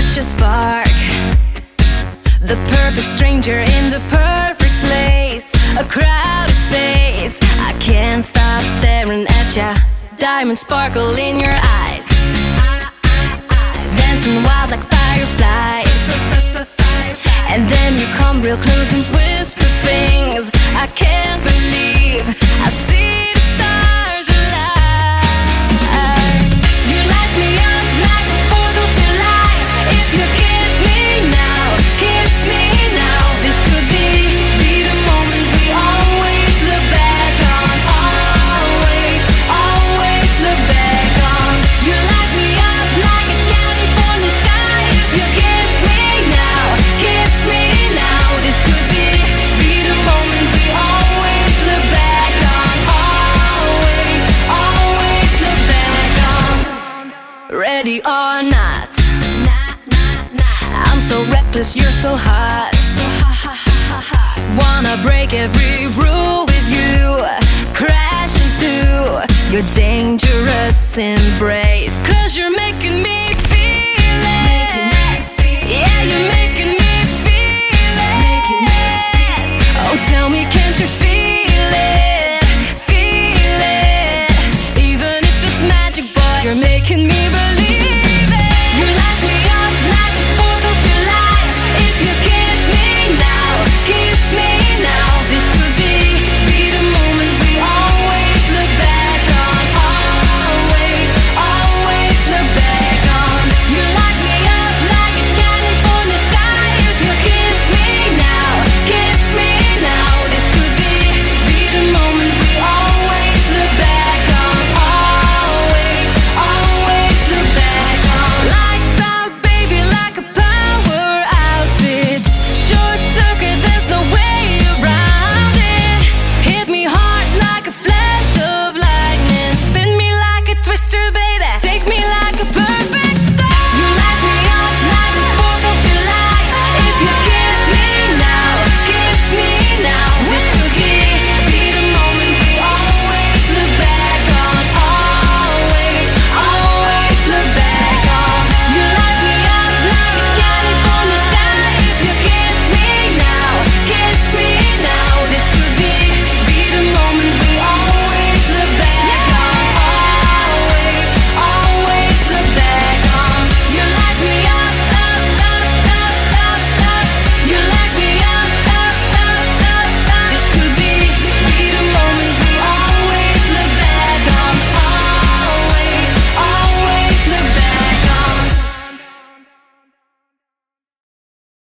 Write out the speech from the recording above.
catch a spark. The perfect stranger in the perfect place. A crowded space. I can't stop staring at ya. Diamonds sparkle in your eyes. Dancing wild like fireflies. And then you come real close and whisper things I can't believe. I see the stars align. You light me up like the 4th of July. If you kiss me now, kiss me now. This could be the moment we always look back on. Always, always look back on. You light me up like a California sky. If you kiss me now, kiss me now. This could be the moment we always look back on. Always, always look back on. Ready or not, I'm so reckless, you're so hot. Wanna break every rule with you. Crash into your dangerous embrace. 'Cause you're making me